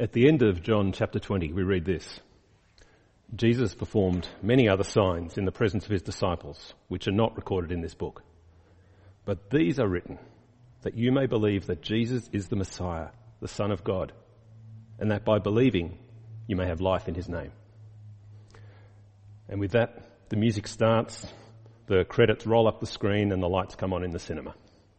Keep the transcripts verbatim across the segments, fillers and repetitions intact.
At the end of John chapter twenty, we read this. Jesus performed many other signs in the presence of his disciples, which are not recorded in this book. But these are written, that you may believe that Jesus is the Messiah, the Son of God, and that by believing you may have life in his name. And with that, the music starts, the credits roll up the screen, and the lights come on in the cinema.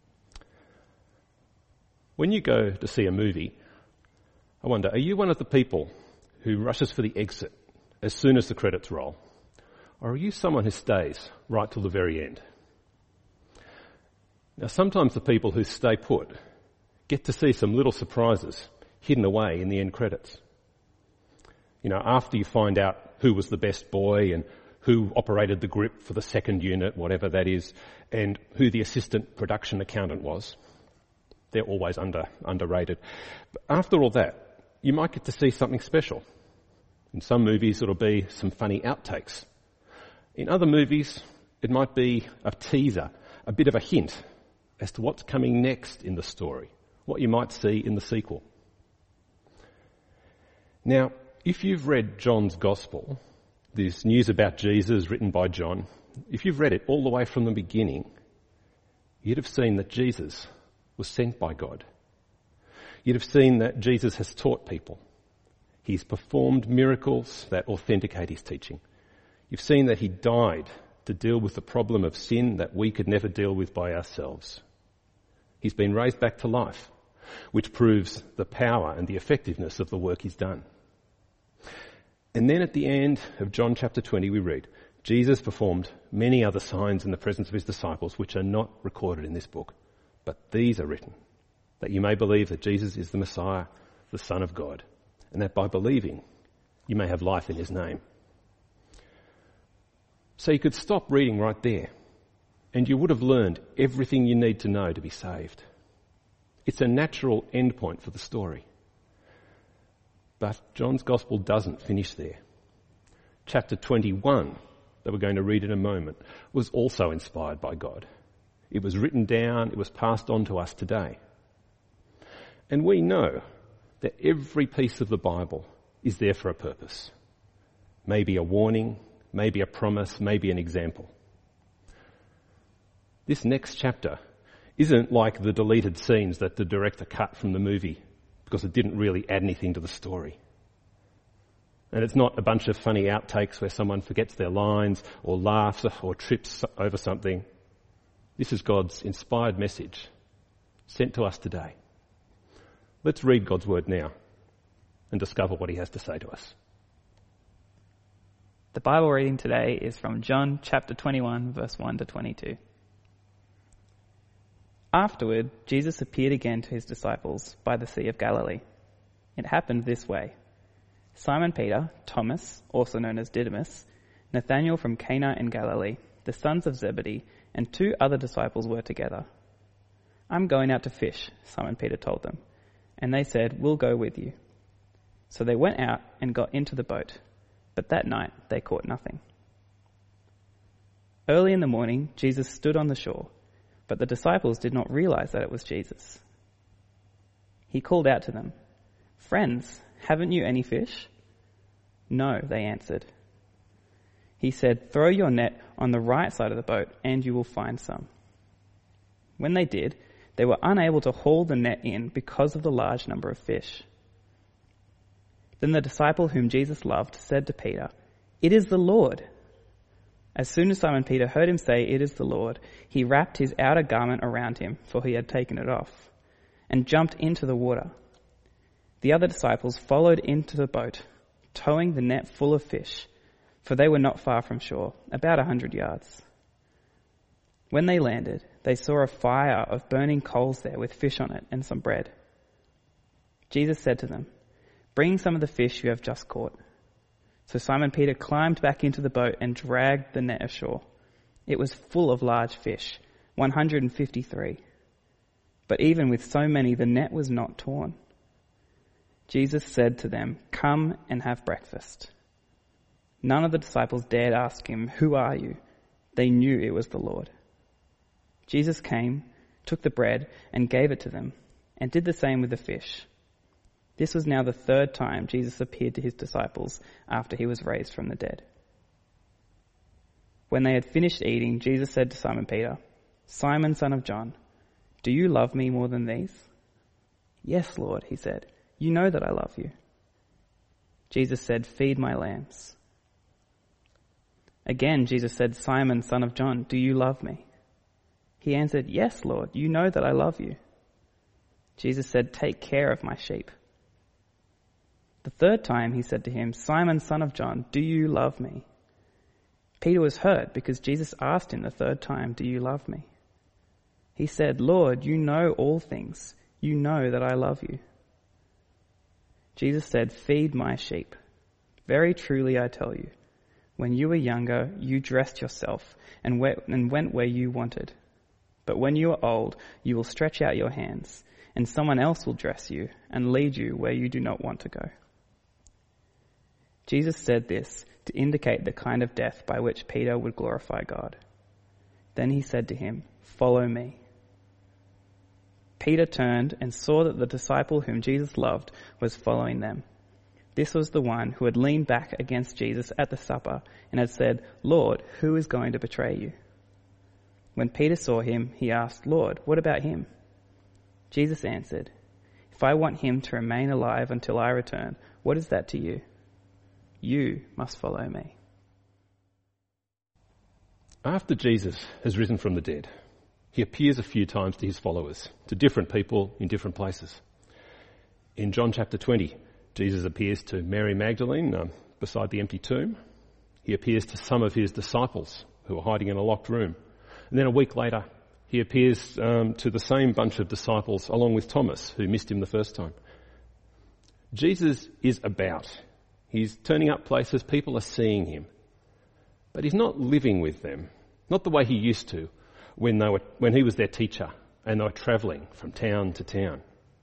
When you go to see a movie, I wonder, are you one of the people who rushes for the exit as soon as the credits roll? Or are you someone who stays right till the very end? Now, sometimes the people who stay put get to see some little surprises hidden away in the end credits. You know, after you find out who was the best boy and who operated the grip for the second unit, whatever that is, and who the assistant production accountant was. They're always under underrated. But after all that, you might get to see something special. In some movies, it'll be some funny outtakes. In other movies, it might be a teaser, a bit of a hint as to what's coming next in the story, what you might see in the sequel. Now, if you've read John's Gospel, this news about Jesus written by John, if you've read it all the way from the beginning, you'd have seen that Jesus was sent by God. You'd have seen that Jesus has taught people. He's performed miracles that authenticate his teaching. You've seen that he died to deal with the problem of sin that we could never deal with by ourselves. He's been raised back to life, which proves the power and the effectiveness of the work he's done. And then at the end of John chapter twenty, we read, Jesus performed many other signs in the presence of his disciples, which are not recorded in this book. But these are written, that you may believe that Jesus is the Messiah, the Son of God, and that by believing you may have life in his name. So you could stop reading right there, and you would have learned everything you need to know to be saved. It's a natural endpoint for the story. But John's Gospel doesn't finish there. Chapter twenty-one, that we're going to read in a moment, was also inspired by God. It was written down, it was passed on to us today. And we know that every piece of the Bible is there for a purpose. Maybe a warning, maybe a promise, maybe an example. This next chapter isn't like the deleted scenes that the director cut from the movie because it didn't really add anything to the story. And it's not a bunch of funny outtakes where someone forgets their lines or laughs or trips over something. This is God's inspired message sent to us today. Let's read God's word now and discover what he has to say to us. The Bible reading today is from John chapter twenty-one, verse one to twenty-two. Afterward, Jesus appeared again to his disciples by the Sea of Galilee. It happened this way. Simon Peter, Thomas, also known as Didymus, Nathanael from Cana in Galilee, the sons of Zebedee, and two other disciples were together. I'm going out to fish, Simon Peter told them. And they said, we'll go with you. So they went out and got into the boat, but that night they caught nothing. Early in the morning, Jesus stood on the shore, but the disciples did not realize that it was Jesus. He called out to them, friends, haven't you any fish? No, they answered. He said, throw your net on the right side of the boat and you will find some. When they did, they were unable to haul the net in because of the large number of fish. Then the disciple whom Jesus loved said to Peter, it is the Lord. As soon as Simon Peter heard him say, it is the Lord, he wrapped his outer garment around him, for he had taken it off, and jumped into the water. The other disciples followed into the boat, towing the net full of fish, for they were not far from shore, about a hundred yards. When they landed, they saw a fire of burning coals there with fish on it and some bread. Jesus said to them, bring some of the fish you have just caught. So Simon Peter climbed back into the boat and dragged the net ashore. It was full of large fish, one hundred fifty-three. But even with so many, the net was not torn. Jesus said to them, come and have breakfast. None of the disciples dared ask him, who are you? They knew it was the Lord. Jesus came, took the bread and gave it to them, and did the same with the fish. This was now the third time Jesus appeared to his disciples after he was raised from the dead. When they had finished eating, Jesus said to Simon Peter, "Simon, son of John, do you love me more than these?" "Yes, Lord," he said. "You know that I love you." Jesus said, "Feed my lambs." Again, Jesus said, "Simon, son of John, do you love me?" He answered, "Yes, Lord, you know that I love you." Jesus said, "Take care of my sheep." The third time he said to him, "Simon, son of John, do you love me?" Peter was hurt because Jesus asked him the third time, "Do you love me?" He said, "Lord, you know all things. You know that I love you." Jesus said, "Feed my sheep. Very truly I tell you, when you were younger, you dressed yourself and went where you wanted. But when you are old, you will stretch out your hands, and someone else will dress you and lead you where you do not want to go." Jesus said this to indicate the kind of death by which Peter would glorify God. Then he said to him, "Follow me." Peter turned and saw that the disciple whom Jesus loved was following them. This was the one who had leaned back against Jesus at the supper and had said, "Lord, who is going to betray you?" When Peter saw him, he asked, "Lord, what about him?" Jesus answered, "If I want him to remain alive until I return, what is that to you? You must follow me." After Jesus has risen from the dead, he appears a few times to his followers, to different people in different places. In John chapter twenty, Jesus appears to Mary Magdalene um, beside the empty tomb. He appears to some of his disciples who are hiding in a locked room. And then a week later, he appears um, to the same bunch of disciples along with Thomas, who missed him the first time. Jesus is about. He's turning up places, people are seeing him. But he's not living with them, not the way he used to when they were, when he was their teacher and they were travelling from town to town.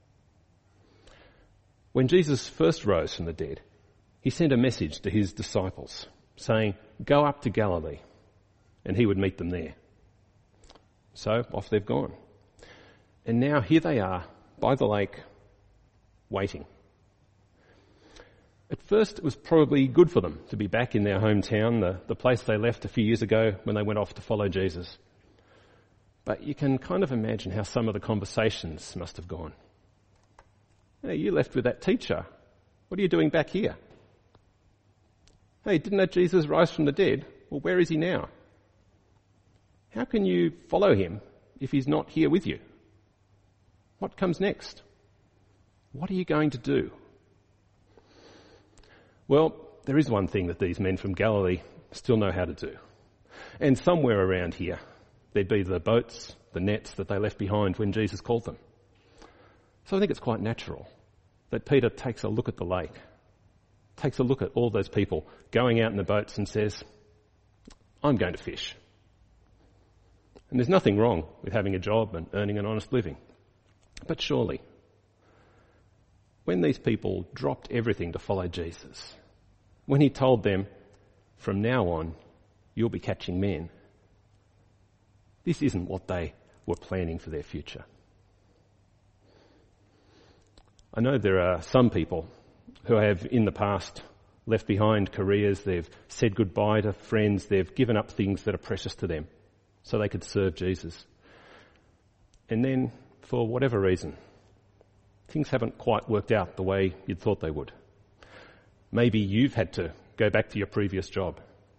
When Jesus first rose from the dead, he sent a message to his disciples saying, "Go up to Galilee," and he would meet them there. So off they've gone. And now here they are by the lake, waiting. At first, it was probably good for them to be back in their hometown, the, the place they left a few years ago when they went off to follow Jesus. But you can kind of imagine how some of the conversations must have gone. "Hey, you left with that teacher. What are you doing back here? Hey, didn't that Jesus rise from the dead? Well, where is he now? How can you follow him if he's not here with you? What comes next? What are you going to do?" Well, there is one thing that these men from Galilee still know how to do. And somewhere around here, there'd be the boats, the nets that they left behind when Jesus called them. So I think it's quite natural that Peter takes a look at the lake, takes a look at all those people going out in the boats and says, "I'm going to fish." And there's nothing wrong with having a job and earning an honest living. But surely, when these people dropped everything to follow Jesus, when he told them, "From now on, you'll be catching men," this isn't what they were planning for their future. I know there are some people who have in the past left behind careers, they've said goodbye to friends, they've given up things that are precious to them so they could serve Jesus. And then, for whatever reason, things haven't quite worked out the way you'd thought they would. Maybe you've had to go back to your previous job.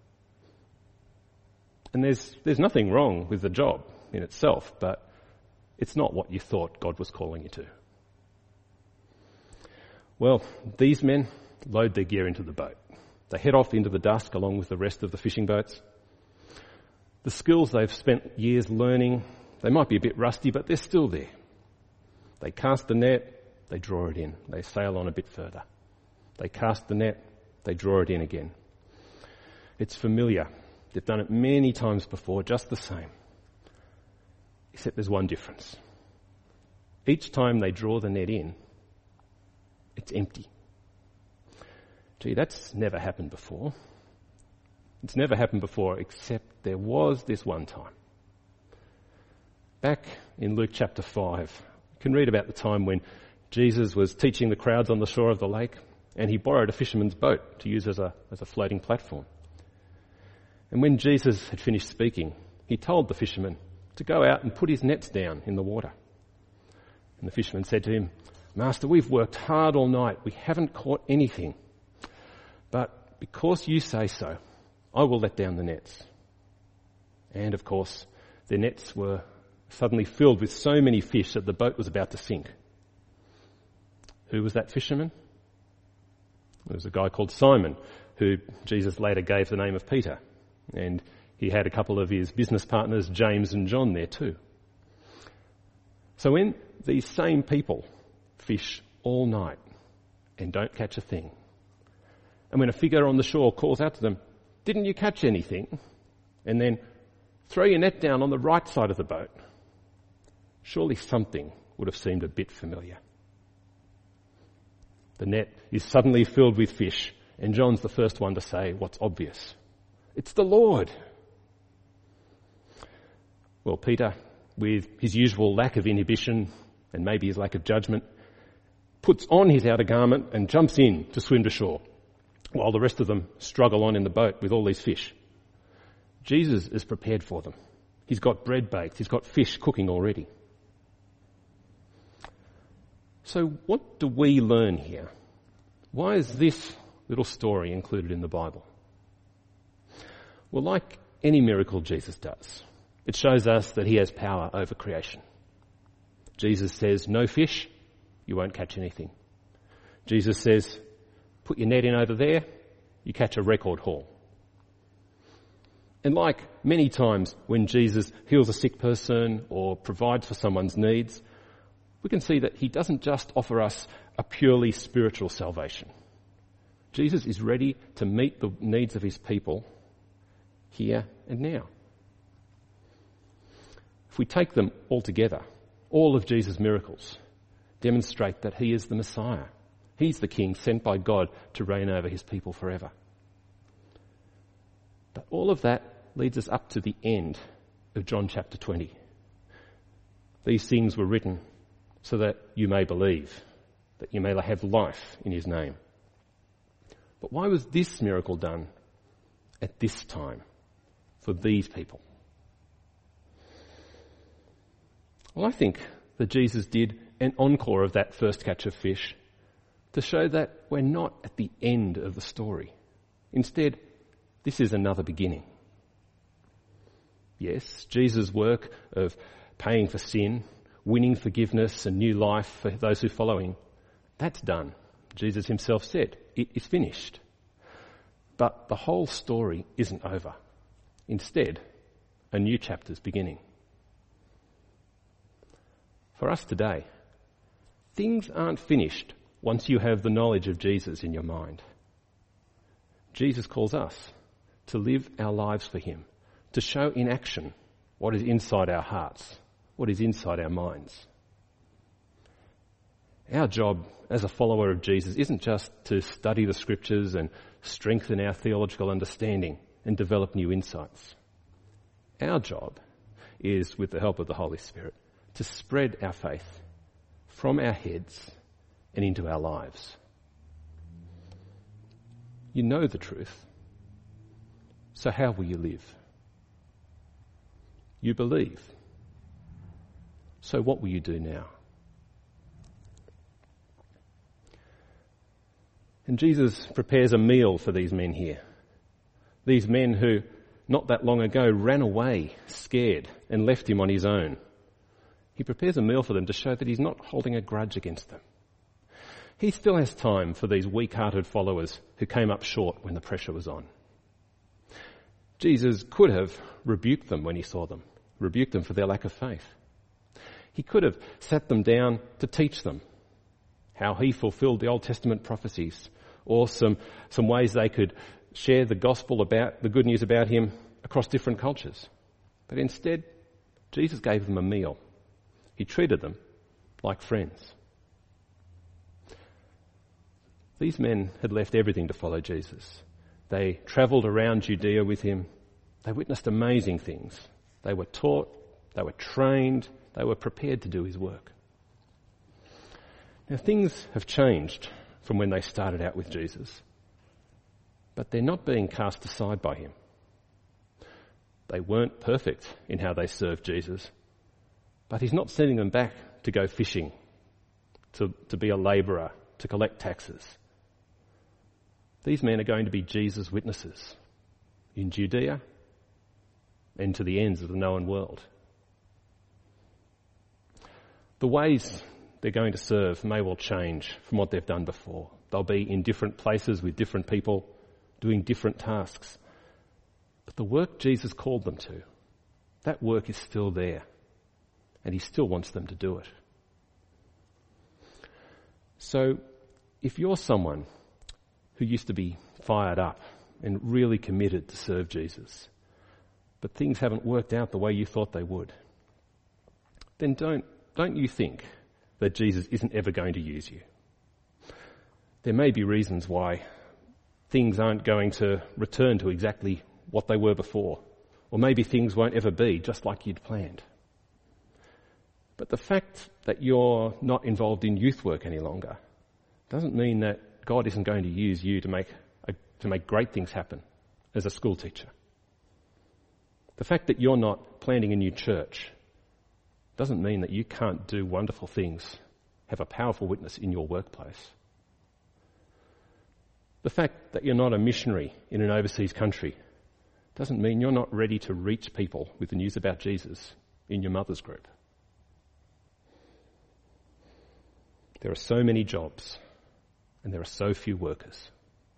And there's there's nothing wrong with the job in itself, but it's not what you thought God was calling you to. Well, these men load their gear into the boat. They head off into the dusk along with the rest of the fishing boats. The skills they've spent years learning, they might be a bit rusty, but they're still there. They cast the net, they draw it in. They sail on a bit further. They cast the net, they draw it in again. It's familiar. They've done it many times before, just the same. Except there's one difference. Each time they draw the net in, it's empty. Gee, that's never happened before. It's never happened before, except there was this one time. Back in Luke chapter five, you can read about the time when Jesus was teaching the crowds on the shore of the lake, and he borrowed a fisherman's boat to use as a, as a floating platform. And when Jesus had finished speaking, he told the fisherman to go out and put his nets down in the water. And the fisherman said to him, "Master, we've worked hard all night. We haven't caught anything. But because you say so, I will let down the nets." And of course, their nets were suddenly filled with so many fish that the boat was about to sink. Who was that fisherman? It was a guy called Simon, who Jesus later gave the name of Peter. And he had a couple of his business partners, James and John, there too. So when these same people fish all night and don't catch a thing, and when a figure on the shore calls out to them, "Didn't you catch anything?" and then throw your net down on the right side of the boat, surely something would have seemed a bit familiar. The net is suddenly filled with fish, and John's the first one to say what's obvious. It's the Lord. Well, Peter, with his usual lack of inhibition and maybe his lack of judgment, puts on his outer garment and jumps in to swim to shore, while the rest of them struggle on in the boat with all these fish. Jesus is prepared for them. He's got bread baked. He's got fish cooking already. So what do we learn here? Why is this little story included in the Bible? Well, like any miracle Jesus does, it shows us that he has power over creation. Jesus says, "No fish, you won't catch anything." Jesus says, "Put your net in over there, you catch a record haul." And like many times when Jesus heals a sick person or provides for someone's needs, we can see that he doesn't just offer us a purely spiritual salvation. Jesus is ready to meet the needs of his people here and now. If we take them all together, all of Jesus' miracles demonstrate that he is the Messiah. He's the King sent by God to reign over his people forever. But all of that leads us up to the end of John chapter twenty. These things were written so that you may believe, that you may have life in his name. But why was this miracle done at this time for these people? Well, I think that Jesus did an encore of that first catch of fish to show that we're not at the end of the story. Instead, this is another beginning. Yes, Jesus' work of paying for sin, winning forgiveness and new life for those who follow him, that's done. Jesus himself said, "It is finished." But the whole story isn't over. Instead, a new chapter's beginning. For us today, things aren't finished once you have the knowledge of Jesus in your mind. Jesus calls us to live our lives for him, to show in action what is inside our hearts, what is inside our minds. Our job as a follower of Jesus isn't just to study the scriptures and strengthen our theological understanding and develop new insights. Our job is, with the help of the Holy Spirit, to spread our faith from our heads and into our lives. You know the truth, so how will you live? You believe, so what will you do now? And Jesus prepares a meal for these men here. These men who, not that long ago, ran away scared and left him on his own. He prepares a meal for them to show that he's not holding a grudge against them. He still has time for these weak-hearted followers who came up short when the pressure was on. Jesus could have rebuked them when he saw them, rebuked them for their lack of faith. He could have sat them down to teach them how he fulfilled the Old Testament prophecies, or some, some ways they could share the gospel about, the good news about him across different cultures. But instead, Jesus gave them a meal. He treated them like friends. These men had left everything to follow Jesus. They travelled around Judea with him. They witnessed amazing things. They were taught, they were trained, they were prepared to do his work. Now, things have changed from when they started out with Jesus, but they're not being cast aside by him. They weren't perfect in how they served Jesus, but he's not sending them back to go fishing, to, to be a labourer, to collect taxes. These men are going to be Jesus' witnesses in Judea and to the ends of the known world. The ways they're going to serve may well change from what they've done before. They'll be in different places with different people, doing different tasks. But the work Jesus called them to, that work is still there, and he still wants them to do it. So, if you're someone who used to be fired up and really committed to serve Jesus, but things haven't worked out the way you thought they would, then don't, don't you think that Jesus isn't ever going to use you. There may be reasons why things aren't going to return to exactly what they were before, or maybe things won't ever be just like you'd planned. But the fact that you're not involved in youth work any longer doesn't mean that God isn't going to use you to make a, to make great things happen as a school teacher. The fact that you're not planting a new church doesn't mean that you can't do wonderful things, have a powerful witness in your workplace. The fact that you're not a missionary in an overseas country doesn't mean you're not ready to reach people with the news about Jesus in your mother's group. There are so many jobs, and there are so few workers.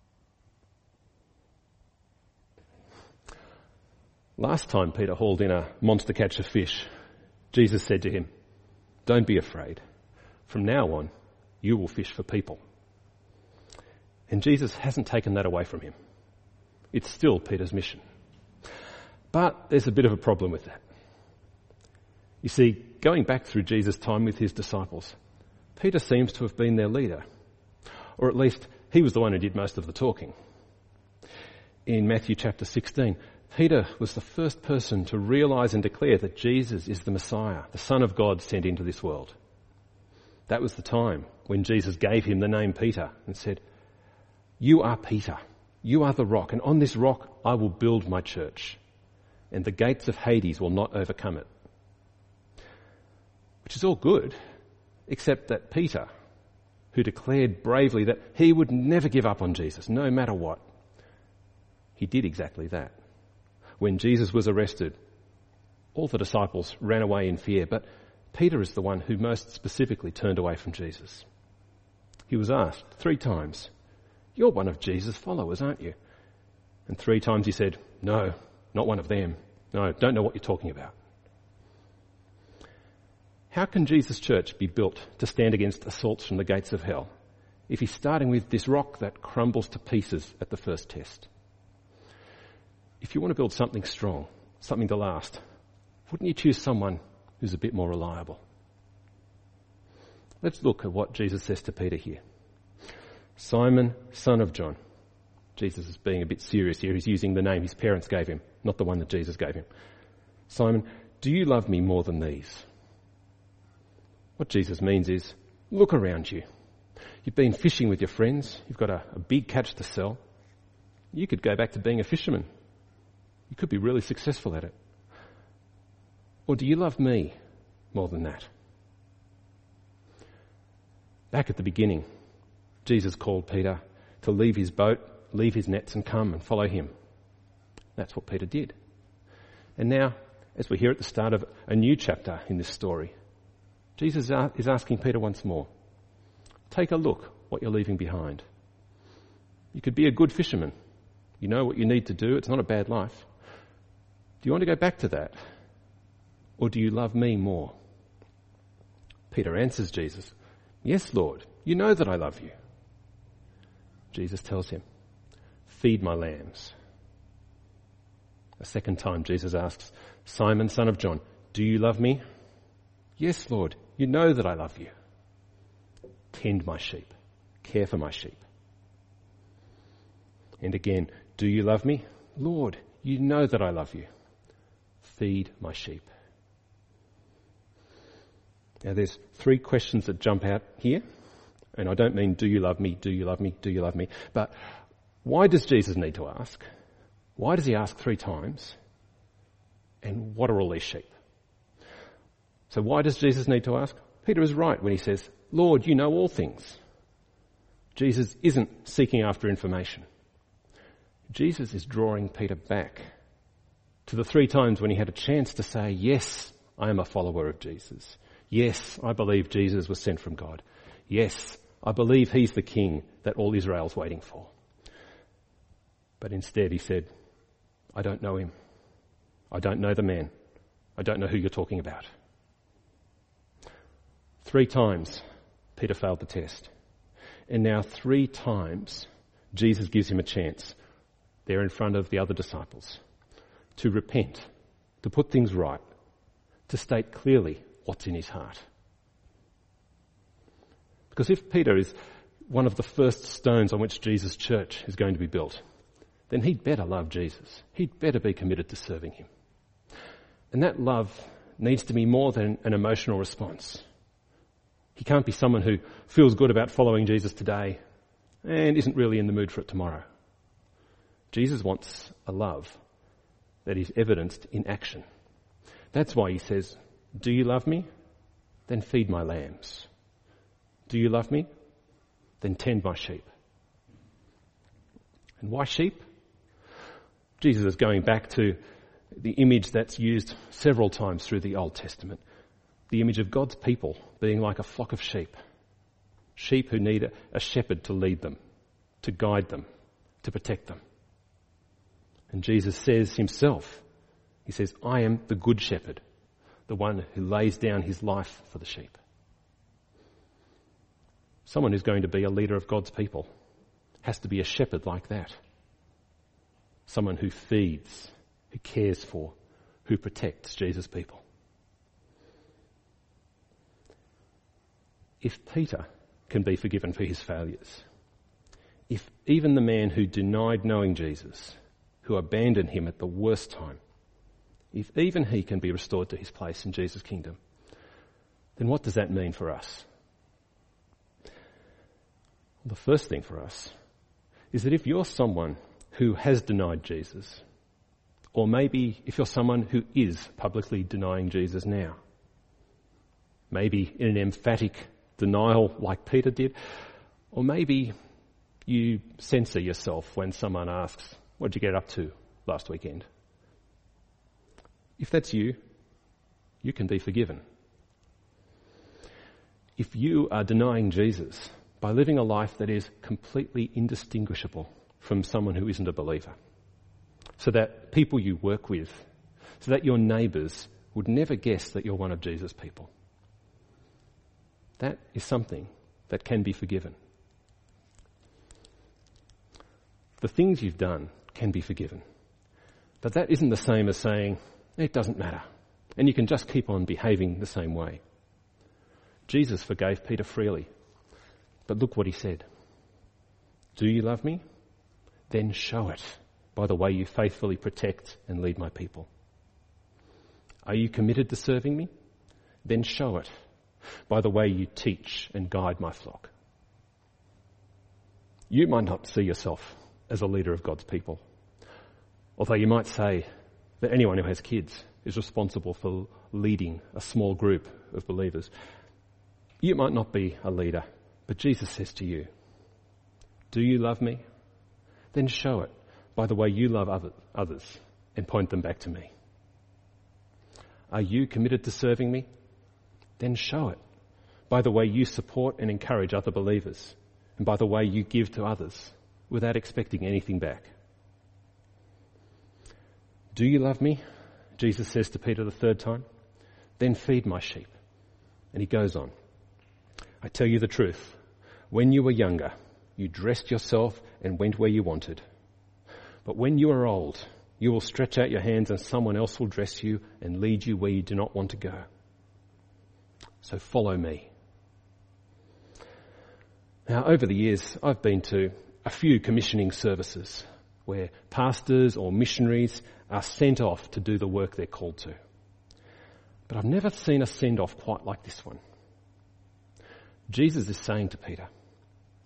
Last time Peter hauled in a monster catch of fish, Jesus said to him, "Don't be afraid. From now on, you will fish for people." And Jesus hasn't taken that away from him. It's still Peter's mission. But there's a bit of a problem with that. You see, going back through Jesus' time with his disciples, Peter seems to have been their leader. Or at least, he was the one who did most of the talking. In Matthew chapter sixteen, Peter was the first person to realise and declare that Jesus is the Messiah, the Son of God sent into this world. That was the time when Jesus gave him the name Peter and said, "You are Peter, you are the rock, and on this rock I will build my church, and the gates of Hades will not overcome it." Which is all good, except that Peter, who declared bravely that he would never give up on Jesus, no matter what, he did exactly that. When Jesus was arrested, all the disciples ran away in fear, but Peter is the one who most specifically turned away from Jesus. He was asked three times, "You're one of Jesus' followers, aren't you?" And three times he said, "No, not one of them. No, don't know what you're talking about." How can Jesus' church be built to stand against assaults from the gates of hell if he's starting with this rock that crumbles to pieces at the first test? If you want to build something strong, something to last, wouldn't you choose someone who's a bit more reliable? Let's look at what Jesus says to Peter here. "Simon, son of John." Jesus is being a bit serious here. He's using the name his parents gave him, not the one that Jesus gave him. "Simon, do you love me more than these?" What Jesus means is, look around you. You've been fishing with your friends. You've got a, a big catch to sell. You could go back to being a fisherman. You could be really successful at it. Or do you love me more than that? Back at the beginning, Jesus called Peter to leave his boat, leave his nets and come and follow him. That's what Peter did. And now, as we're here at the start of a new chapter in this story, Jesus is asking Peter once more, take a look what you're leaving behind. You could be a good fisherman. You know what you need to do. It's not a bad life. Do you want to go back to that? Or do you love me more? Peter answers Jesus, "Yes, Lord, you know that I love you." Jesus tells him, "Feed my lambs." A second time Jesus asks, "Simon, son of John, do you love me?" "Yes, Lord, you know that I love you." "Tend my sheep, care for my sheep." And again, "Do you love me?" "Lord, you know that I love you." "Feed my sheep." Now there's three questions that jump out here. And I don't mean, do you love me, do you love me, do you love me? But why does Jesus need to ask? Why does he ask three times? And what are all these sheep? So why does Jesus need to ask? Peter is right when he says, Lord, you know all things. Jesus isn't seeking after information. Jesus is drawing Peter back to the three times when he had a chance to say, yes, I am a follower of Jesus. Yes, I believe Jesus was sent from God. Yes, I believe he's the king that all Israel's waiting for. But instead he said, I don't know him. I don't know the man. I don't know who you're talking about. Three times Peter failed the test. And now three times Jesus gives him a chance there in front of the other disciples to repent, to put things right, to state clearly what's in his heart. Because if Peter is one of the first stones on which Jesus' church is going to be built, then he'd better love Jesus. He'd better be committed to serving him. And that love needs to be more than an emotional response. He can't be someone who feels good about following Jesus today and isn't really in the mood for it tomorrow. Jesus wants a love that is evidenced in action. That's why he says, do you love me? Then feed my lambs. Do you love me? Then tend my sheep. And why sheep? Jesus is going back to the image that's used several times through the Old Testament. The image of God's people being like a flock of sheep. Sheep who need a, a shepherd to lead them, to guide them, to protect them. And Jesus says himself, he says, I am the good shepherd, the one who lays down his life for the sheep. Someone who's going to be a leader of God's people has to be a shepherd like that. Someone who feeds, who cares for, who protects Jesus' people. If Peter can be forgiven for his failures, if even the man who denied knowing Jesus, who abandoned him at the worst time, if even he can be restored to his place in Jesus' kingdom, then what does that mean for us? Well, the first thing for us is that if you're someone who has denied Jesus, or maybe if you're someone who is publicly denying Jesus now, maybe in an emphatic denial like Peter did, or maybe you censor yourself when someone asks, what did you get up to last weekend? If that's you, you can be forgiven. If you are denying Jesus by living a life that is completely indistinguishable from someone who isn't a believer, so that people you work with, so that your neighbours would never guess that you're one of Jesus' people, that is something that can be forgiven. The things you've done can be forgiven. But that isn't the same as saying, it doesn't matter, and you can just keep on behaving the same way. Jesus forgave Peter freely, but look what he said. Do you love me? Then show it by the way you faithfully protect and lead my people. Are you committed to serving me? Then show it by the way you teach and guide my flock. You might not see yourself as a leader of God's people, although you might say that anyone who has kids is responsible for leading a small group of believers. You might not be a leader, but Jesus says to you, do you love me? Then show it by the way you love other, others and point them back to me. Are you committed to serving me? Then show it by the way you support and encourage other believers and by the way you give to others without expecting anything back. Do you love me? Jesus says to Peter the third time. Then feed my sheep. And he goes on. I tell you the truth. When you were younger, you dressed yourself and went where you wanted. But when you are old, you will stretch out your hands and someone else will dress you and lead you where you do not want to go. So follow me. Now, over the years, I've been to a few commissioning services where pastors or missionaries are sent off to do the work they're called to. But I've never seen a send-off quite like this one. Jesus is saying to Peter,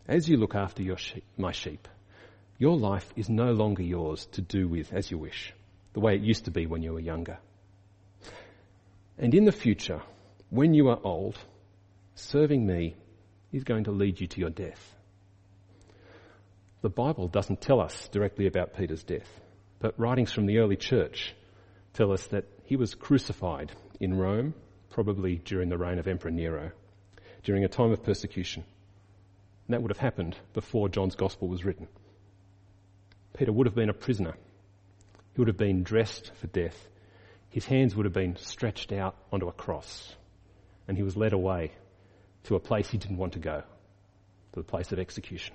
As you look after your sheep, my sheep, your life is no longer yours to do with as you wish, the way it used to be when you were younger. And in the future, when you are old, serving me is going to lead you to your death. The Bible doesn't tell us directly about Peter's death, but writings from the early church tell us that he was crucified in Rome, probably during the reign of Emperor Nero, during a time of persecution. And that would have happened before John's Gospel was written. Peter would have been a prisoner. He would have been dressed for death. His hands would have been stretched out onto a cross, and he was led away to a place he didn't want to go, to the place of execution.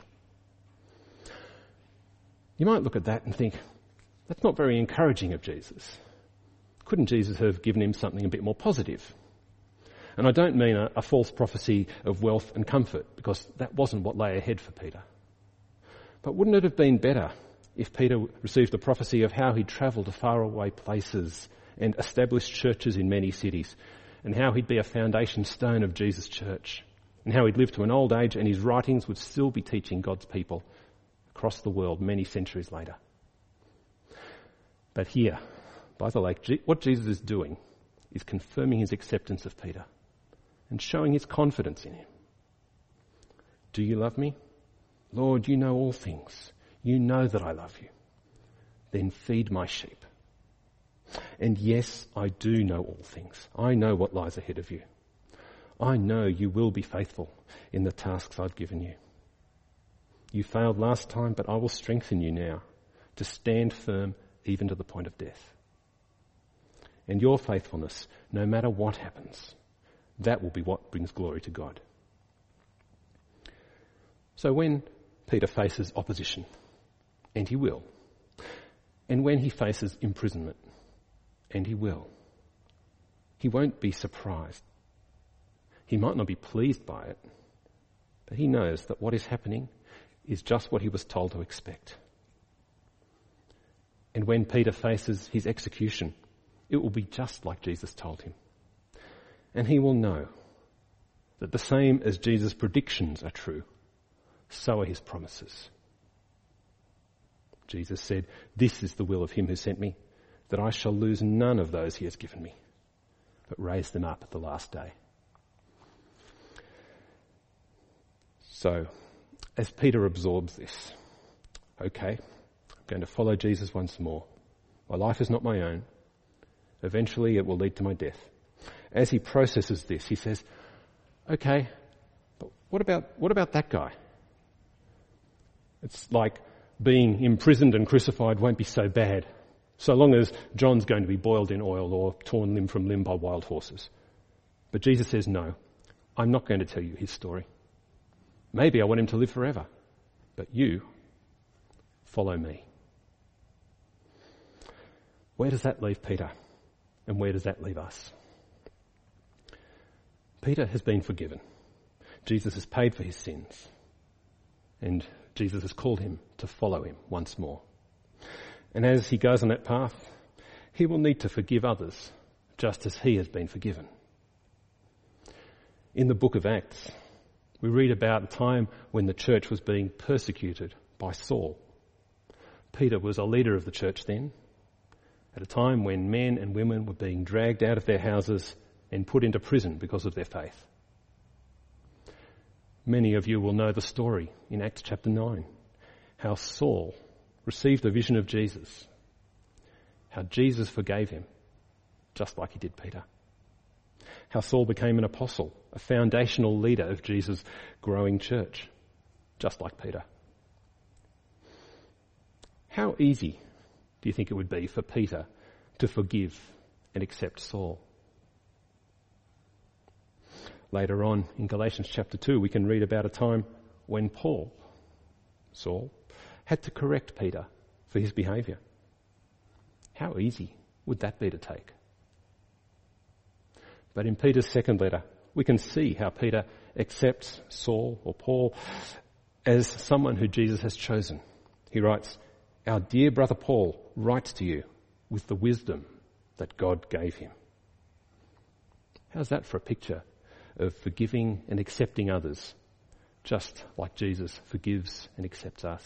You might look at that and think, that's not very encouraging of Jesus. Couldn't Jesus have given him something a bit more positive? And I don't mean a, a false prophecy of wealth and comfort, because that wasn't what lay ahead for Peter. But wouldn't it have been better if Peter received the prophecy of how he'd travel to faraway places and establish churches in many cities, and how he'd be a foundation stone of Jesus' church, and how he'd live to an old age and his writings would still be teaching God's people across the world many centuries later? But here, by the lake, what Jesus is doing is confirming his acceptance of Peter and showing his confidence in him. Do you love me? Lord, you know all things. You know that I love you. Then feed my sheep. And yes, I do know all things. I know what lies ahead of you. I know you will be faithful in the tasks I've given you. You failed last time, but I will strengthen you now to stand firm even to the point of death. And your faithfulness, no matter what happens, that will be what brings glory to God. So when Peter faces opposition, and he will, and when he faces imprisonment, and he will, he won't be surprised. He might not be pleased by it, but he knows that what is happening is just what he was told to expect. And when Peter faces his execution, it will be just like Jesus told him. And he will know that the same as Jesus' predictions are true, so are his promises. Jesus said, "This is the will of him who sent me, that I shall lose none of those he has given me, but raise them up at the last day." So, as Peter absorbs this, okay, I'm going to follow Jesus once more. My life is not my own. Eventually it will lead to my death. As he processes this, he says, okay, but what about, what about that guy? It's like being imprisoned and crucified won't be so bad, so long as John's going to be boiled in oil or torn limb from limb by wild horses. But Jesus says, no, I'm not going to tell you his story. Maybe I want him to live forever, but you follow me. Where does that leave Peter? And where does that leave us? Peter has been forgiven. Jesus has paid for his sins. And Jesus has called him to follow him once more. And as he goes on that path, he will need to forgive others just as he has been forgiven. In the book of Acts, we read about a time when the church was being persecuted by Saul. Peter was a leader of the church then, at a time when men and women were being dragged out of their houses and put into prison because of their faith. Many of you will know the story in Acts chapter nine, how Saul received a vision of Jesus, how Jesus forgave him, just like he did Peter. How Saul became an apostle, a foundational leader of Jesus' growing church, just like Peter. How easy do you think it would be for Peter to forgive and accept Saul? Later on in Galatians chapter two, we can read about a time when Paul, Saul, had to correct Peter for his behaviour. How easy would that be to take? But in Peter's second letter, we can see how Peter accepts Saul or Paul as someone who Jesus has chosen. He writes, "Our dear brother Paul writes to you with the wisdom that God gave him." How's that for a picture of forgiving and accepting others, just like Jesus forgives and accepts us.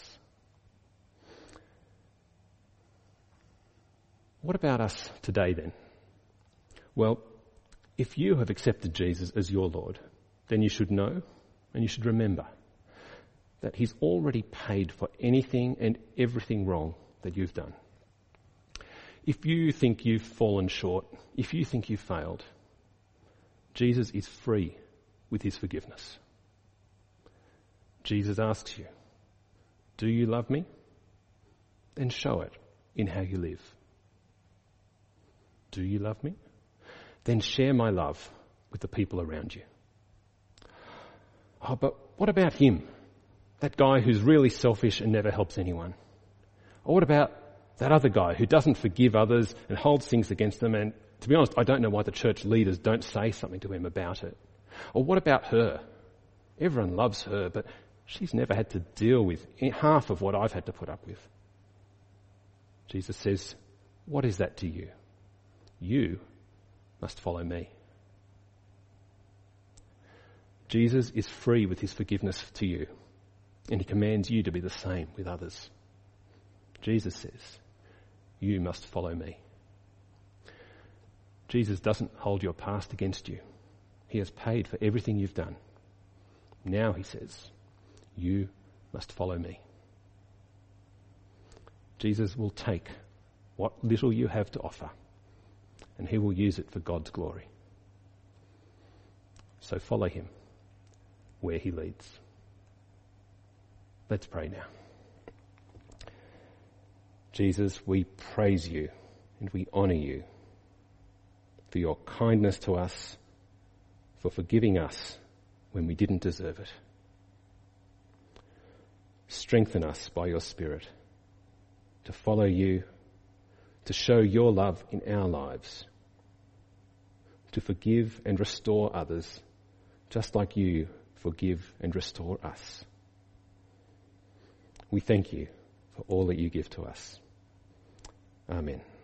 What about us today then? Well, if you have accepted Jesus as your Lord, then you should know and you should remember that he's already paid for anything and everything wrong that you've done. If you think you've fallen short, if you think you've failed, Jesus is free with his forgiveness. Jesus asks you, do you love me? Then show it in how you live. Do you love me? Then share my love with the people around you. Oh, but what about him? That guy who's really selfish and never helps anyone. Or what about that other guy who doesn't forgive others and holds things against them? And to be honest, I don't know why the church leaders don't say something to him about it. Or what about her? Everyone loves her, but she's never had to deal with half of what I've had to put up with. Jesus says, what is that to you? You must follow me. Jesus is free with his forgiveness to you, and he commands you to be the same with others. Jesus says, you must follow me. Jesus doesn't hold your past against you. He has paid for everything you've done. Now he says, you must follow me. Jesus will take what little you have to offer, and he will use it for God's glory. So follow him where he leads. Let's pray now. Jesus, we praise you and we honour you for your kindness to us, for forgiving us when we didn't deserve it. Strengthen us by your Spirit to follow you, to show your love in our lives, to forgive and restore others, just like you forgive and restore us. We thank you for all that you give to us. Amen.